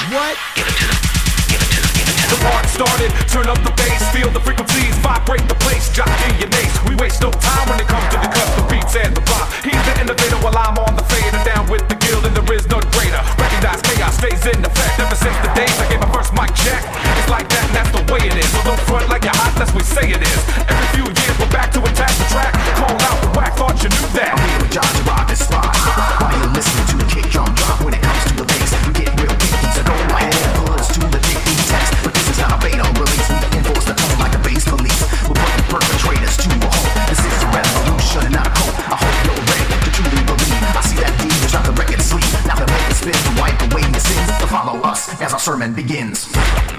What? The part started, turn up the bass, feel the frequencies, vibrate the place, jockey your nace. We waste no time when it comes to the cuts, the beats and the block. He's the innovator while I'm on the fader, down with the guild and there is no greater. Recognize chaos stays in effect ever since the days I gave my first mic check. It's like that and that's the way it is. So don't front like you're hot, that's what we say it is. Every few years we're back to attack the track, call out the whack, thought you knew that. I'm here with John to rock this spot. While you're listening to the kick drum drop, when it comes to the bass, we get real picky. So go ahead and pull us to the dicky text. But this is not a beta release. We enforce the tone like a bass police. We're putting perpetrators to a halt. This is a revolution and not a cult. I hope you're ready to truly believe. I see that deed is not the record sleeve. Now the make it spin to wipe away your sins. To follow us as our sermon begins.